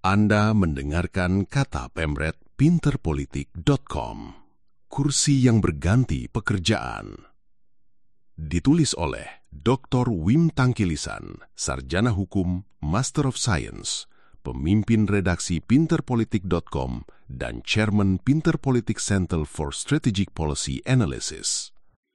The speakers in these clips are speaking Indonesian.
Anda mendengarkan Kata Pemret pinterpolitik.com. Kursi yang berganti pekerjaan. Ditulis oleh Dr. Wim Tangkilisan, Sarjana Hukum, Master of Science, pemimpin redaksi pinterpolitik.com dan Chairman Pinterpolitik Center for Strategic Policy Analysis.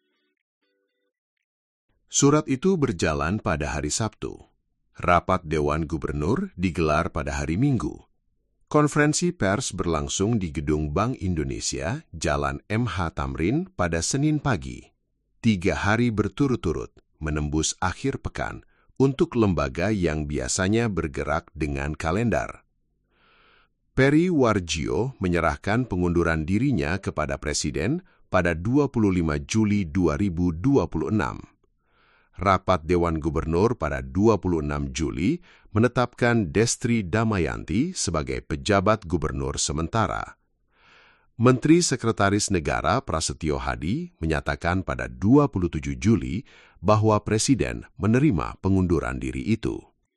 Surat itu berjalan pada hari Sabtu. Rapat Dewan Gubernur digelar pada hari Minggu. Konferensi pers berlangsung di Gedung Bank Indonesia, Jalan MH Tamrin pada Senin pagi. 3 hari berturut-turut menembus akhir pekan untuk lembaga yang biasanya bergerak dengan kalender. Peri Warjio menyerahkan pengunduran dirinya kepada Presiden pada 25 Juli 2026. Rapat Dewan Gubernur pada 26 Juli menetapkan Destri Damayanti sebagai pejabat gubernur sementara. Menteri Sekretaris Negara Prasetyo Hadi menyatakan pada 27 Juli bahwa Presiden menerima pengunduran diri itu.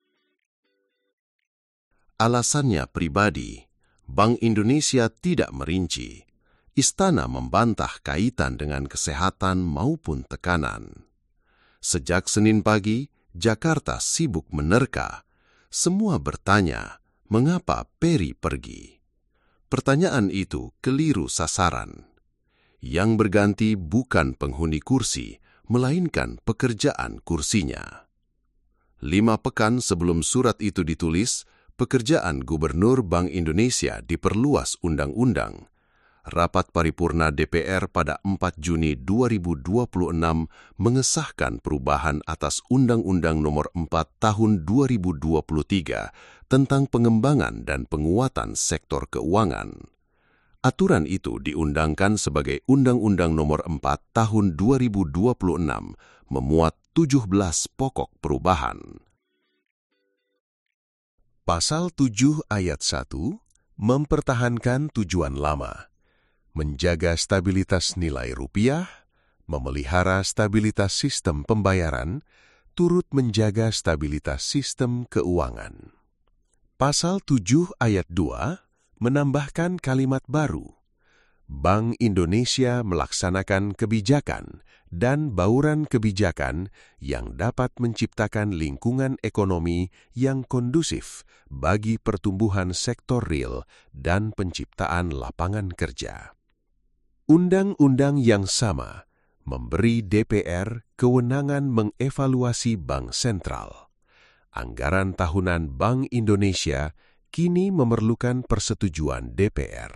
Alasannya pribadi, Bank Indonesia tidak merinci. Istana membantah kaitan dengan kesehatan maupun tekanan. Sejak Senin pagi, Jakarta sibuk menerka. Semua bertanya, mengapa Peri pergi? Pertanyaan itu keliru sasaran. Yang berganti bukan penghuni kursi, melainkan pekerjaan kursinya. 5 pekan sebelum surat itu ditulis, pekerjaan Gubernur Bank Indonesia diperluas undang-undang. Rapat paripurna DPR pada 4 Juni 2026 mengesahkan perubahan atas Undang-Undang Nomor 4 Tahun 2023 tentang pengembangan dan penguatan sektor keuangan. Aturan itu diundangkan sebagai Undang-Undang Nomor 4 Tahun 2026 memuat 17 pokok perubahan. Pasal 7 ayat 1 mempertahankan tujuan lama. Menjaga stabilitas nilai rupiah, memelihara stabilitas sistem pembayaran, turut menjaga stabilitas sistem keuangan. Pasal 7 ayat 2 menambahkan kalimat baru. Bank Indonesia melaksanakan kebijakan dan bauran kebijakan yang dapat menciptakan lingkungan ekonomi yang kondusif bagi pertumbuhan sektor real dan penciptaan lapangan kerja. Undang-undang yang sama memberi DPR kewenangan mengevaluasi Bank Sentral. Anggaran tahunan Bank Indonesia kini memerlukan persetujuan DPR.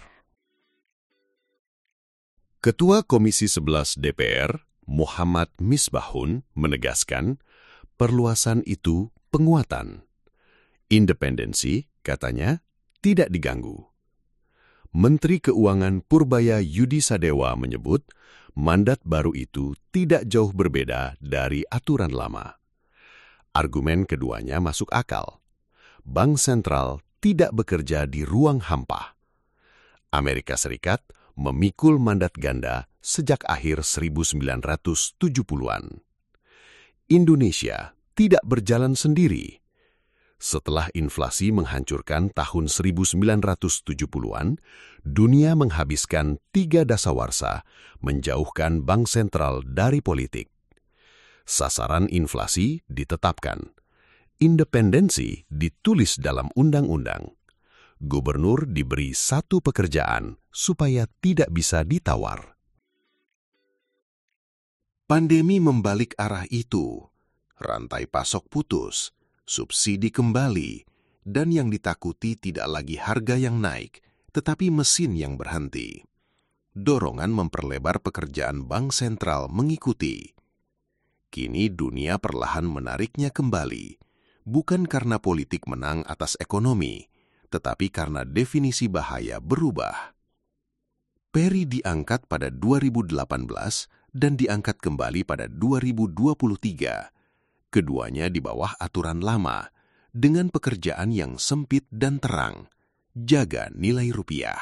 Ketua Komisi 11 DPR, Muhammad Misbahun, menegaskan perluasan itu penguatan. Independensi, katanya, tidak diganggu. Menteri Keuangan Purbaya Yudi Sadewa menyebut mandat baru itu tidak jauh berbeda dari aturan lama. Argumen keduanya masuk akal. Bank Sentral tidak bekerja di ruang hampa. Amerika Serikat memikul mandat ganda sejak akhir 1970-an. Indonesia tidak berjalan sendiri. Setelah inflasi menghancurkan tahun 1970-an, dunia menghabiskan 3 dasawarsa menjauhkan Bank Sentral dari politik. Sasaran inflasi ditetapkan. Independensi ditulis dalam undang-undang. Gubernur diberi 1 pekerjaan supaya tidak bisa ditawar. Pandemi membalik arah itu. Rantai pasok putus. Subsidi kembali, dan yang ditakuti tidak lagi harga yang naik, tetapi mesin yang berhenti. Dorongan memperlebar pekerjaan Bank Sentral mengikuti. Kini dunia perlahan menariknya kembali, bukan karena politik menang atas ekonomi, tetapi karena definisi bahaya berubah. Peri diangkat pada 2018 dan diangkat kembali pada 2023. Keduanya di bawah aturan lama, dengan pekerjaan yang sempit dan terang, jaga nilai rupiah.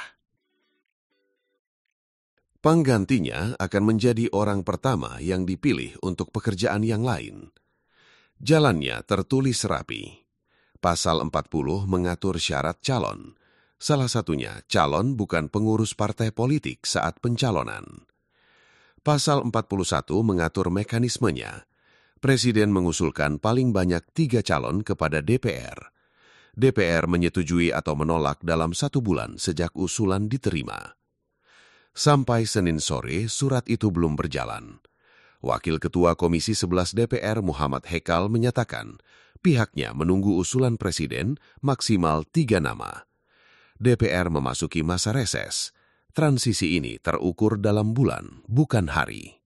Penggantinya akan menjadi orang pertama yang dipilih untuk pekerjaan yang lain. Jalannya tertulis rapi. Pasal 40 mengatur syarat calon. Salah satunya, calon bukan pengurus partai politik saat pencalonan. Pasal 41 mengatur mekanismenya. Presiden mengusulkan paling banyak 3 calon kepada DPR. DPR menyetujui atau menolak dalam 1 bulan sejak usulan diterima. Sampai Senin sore, surat itu belum berjalan. Wakil Ketua Komisi 11 DPR Muhammad Hekal menyatakan, pihaknya menunggu usulan Presiden maksimal 3 nama. DPR memasuki masa reses. Transisi ini terukur dalam bulan, bukan hari.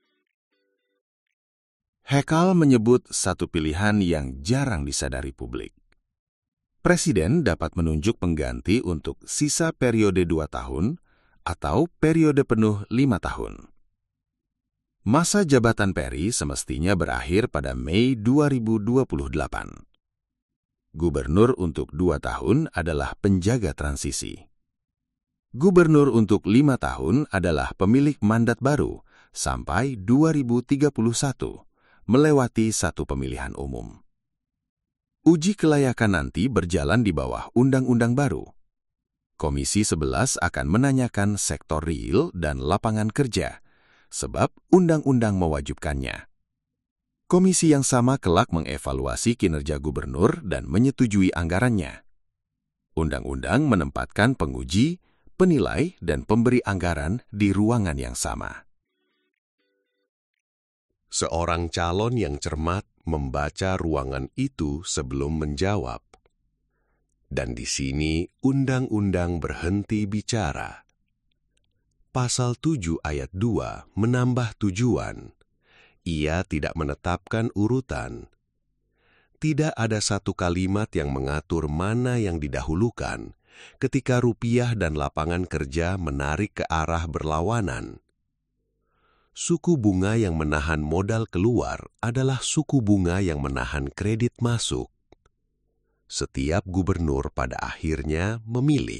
Hekal menyebut satu pilihan yang jarang disadari publik. Presiden dapat menunjuk pengganti untuk sisa periode 2 tahun atau periode penuh 5 tahun. Masa jabatan Peri semestinya berakhir pada Mei 2028. Gubernur untuk 2 tahun adalah penjaga transisi. Gubernur untuk 5 tahun adalah pemilik mandat baru sampai 2031, melewati satu pemilihan umum. Uji kelayakan nanti berjalan di bawah undang-undang baru. Komisi 11 akan menanyakan sektor real dan lapangan kerja, sebab undang-undang mewajibkannya. Komisi yang sama kelak mengevaluasi kinerja gubernur dan menyetujui anggarannya. Undang-undang menempatkan penguji, penilai, dan pemberi anggaran di ruangan yang sama. Seorang calon yang cermat membaca ruangan itu sebelum menjawab. Dan di sini undang-undang berhenti bicara. Pasal 7 ayat 2 menambah tujuan. Ia tidak menetapkan urutan. Tidak ada satu kalimat yang mengatur mana yang didahulukan ketika rupiah dan lapangan kerja menarik ke arah berlawanan. Suku bunga yang menahan modal keluar adalah suku bunga yang menahan kredit masuk. Setiap gubernur pada akhirnya memilih.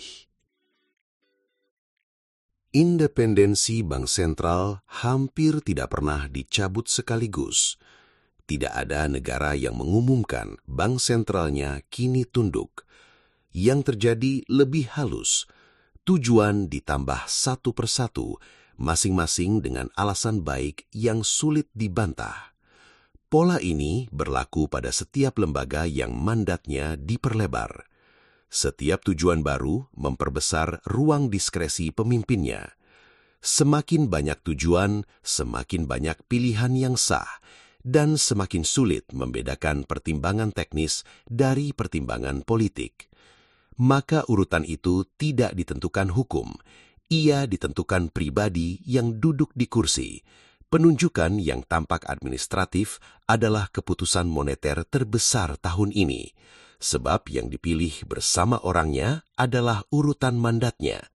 Independensi Bank Sentral hampir tidak pernah dicabut sekaligus. Tidak ada negara yang mengumumkan bank sentralnya kini tunduk. Yang terjadi lebih halus, tujuan ditambah satu persatu, masing-masing dengan alasan baik yang sulit dibantah. Pola ini berlaku pada setiap lembaga yang mandatnya diperlebar. Setiap tujuan baru memperbesar ruang diskresi pemimpinnya. Semakin banyak tujuan, semakin banyak pilihan yang sah, dan semakin sulit membedakan pertimbangan teknis dari pertimbangan politik. Maka urutan itu tidak ditentukan hukum. Ia ditentukan pribadi yang duduk di kursi. Penunjukan yang tampak administratif adalah keputusan moneter terbesar tahun ini. Sebab yang dipilih bersama orangnya adalah urutan mandatnya.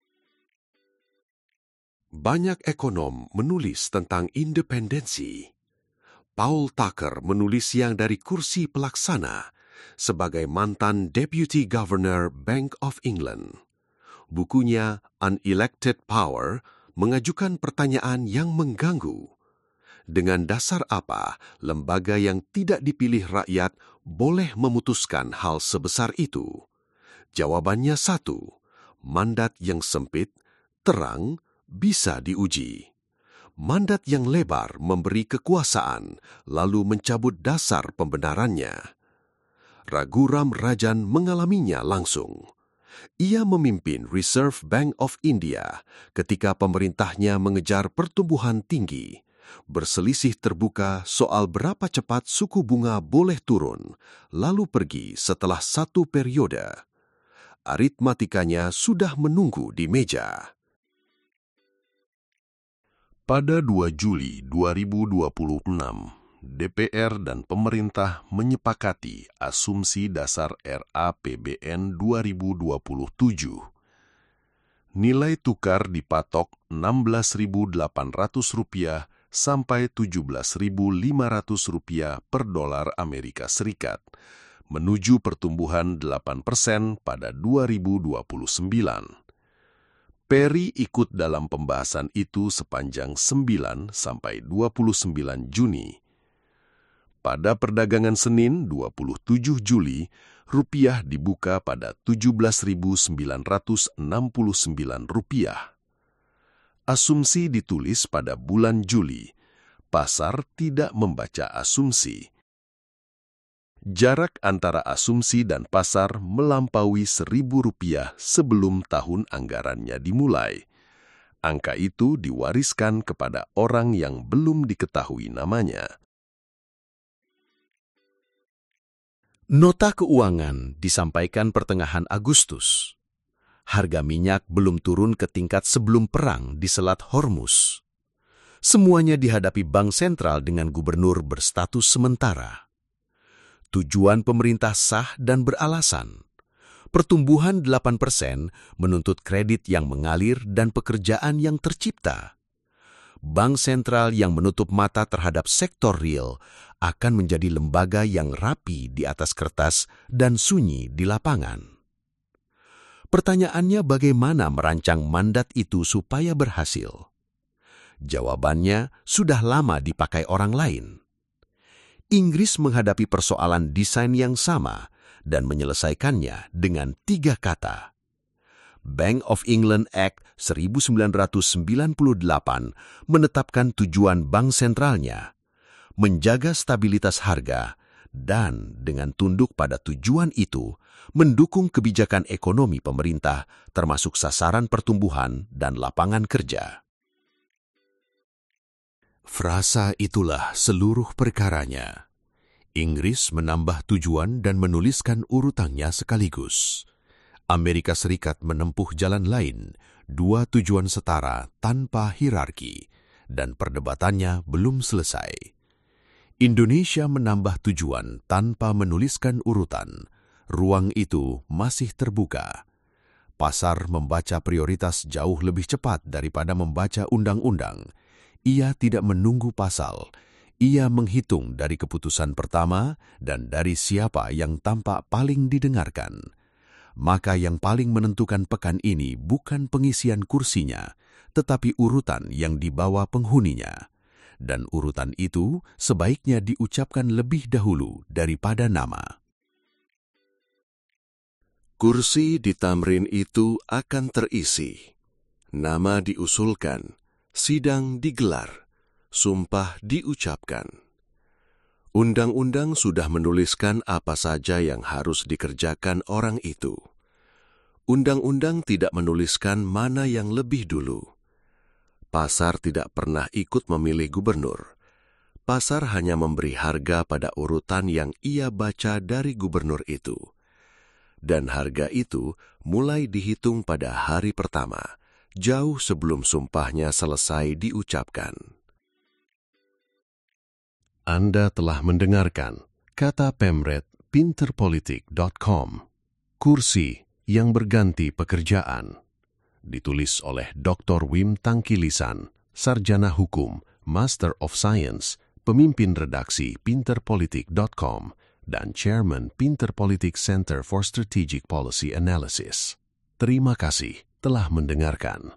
Banyak ekonom menulis tentang independensi. Paul Tucker menulis yang dari kursi pelaksana sebagai mantan Deputy Governor Bank of England. Bukunya Unelected Power mengajukan pertanyaan yang mengganggu. Dengan dasar apa lembaga yang tidak dipilih rakyat boleh memutuskan hal sebesar itu? Jawabannya satu, mandat yang sempit, terang, bisa diuji. Mandat yang lebar memberi kekuasaan, lalu mencabut dasar pembenarannya. Raghuram Rajan mengalaminya langsung. Ia memimpin Reserve Bank of India ketika pemerintahnya mengejar pertumbuhan tinggi. Berselisih terbuka soal berapa cepat suku bunga boleh turun, lalu pergi setelah satu periode. Aritmatikanya sudah menunggu di meja. Pada 2 Juli 2026, DPR dan pemerintah menyepakati asumsi dasar RAPBN 2027. Nilai tukar dipatok Rp16.800 sampai Rp17.500 per dolar Amerika Serikat, menuju pertumbuhan 8% pada 2029. Peri ikut dalam pembahasan itu sepanjang 9 sampai 29 Juni. Pada perdagangan Senin 27 Juli, rupiah dibuka pada Rp17.969. Asumsi ditulis pada bulan Juli. Pasar tidak membaca asumsi. Jarak antara asumsi dan pasar melampaui Rp1.000 sebelum tahun anggarannya dimulai. Angka itu diwariskan kepada orang yang belum diketahui namanya. Nota keuangan disampaikan pertengahan Agustus. Harga minyak belum turun ke tingkat sebelum perang di Selat Hormuz. Semuanya dihadapi Bank Sentral dengan gubernur berstatus sementara. Tujuan pemerintah sah dan beralasan. Pertumbuhan 8% menuntut kredit yang mengalir dan pekerjaan yang tercipta. Bank Sentral yang menutup mata terhadap sektor real akan menjadi lembaga yang rapi di atas kertas dan sunyi di lapangan. Pertanyaannya bagaimana merancang mandat itu supaya berhasil? Jawabannya sudah lama dipakai orang lain. Inggris menghadapi persoalan desain yang sama dan menyelesaikannya dengan 3 kata. Bank of England Act 1998 menetapkan tujuan bank sentralnya, menjaga stabilitas harga, dan dengan tunduk pada tujuan itu, mendukung kebijakan ekonomi pemerintah termasuk sasaran pertumbuhan dan lapangan kerja. Frasa itulah seluruh perkaranya. Inggris menambah tujuan dan menuliskan urutannya sekaligus. Amerika Serikat menempuh jalan lain, 2 tujuan setara tanpa hierarki, dan perdebatannya belum selesai. Indonesia menambah tujuan tanpa menuliskan urutan. Ruang itu masih terbuka. Pasar membaca prioritas jauh lebih cepat daripada membaca undang-undang. Ia tidak menunggu pasal. Ia menghitung dari keputusan pertama dan dari siapa yang tampak paling didengarkan. Maka yang paling menentukan pekan ini bukan pengisian kursinya, tetapi urutan yang dibawa penghuninya. Dan urutan itu sebaiknya diucapkan lebih dahulu daripada nama. Kursi di tamrin itu akan terisi. Nama diusulkan, sidang digelar, sumpah diucapkan. Undang-undang sudah menuliskan apa saja yang harus dikerjakan orang itu. Undang-undang tidak menuliskan mana yang lebih dulu. Pasar tidak pernah ikut memilih gubernur. Pasar hanya memberi harga pada urutan yang ia baca dari gubernur itu. Dan harga itu mulai dihitung pada hari pertama, jauh sebelum sumpahnya selesai diucapkan. Anda telah mendengarkan Kata Pemret pinterpolitik.com. Kursi yang berganti pekerjaan. Ditulis oleh Dr. Wim Tangkilisan, Sarjana Hukum, Master of Science, Pemimpin Redaksi pinterpolitik.com, dan Chairman Pinterpolitik Center for Strategic Policy Analysis. Terima kasih telah mendengarkan.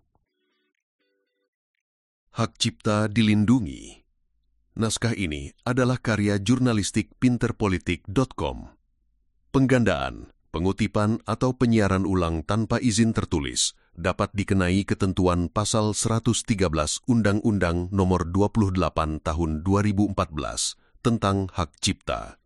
Hak cipta dilindungi. Naskah ini adalah karya jurnalistik pinterpolitik.com. Penggandaan, pengutipan atau penyiaran ulang tanpa izin tertulis dapat dikenai ketentuan Pasal 113 Undang-Undang Nomor 28 Tahun 2014 tentang Hak Cipta.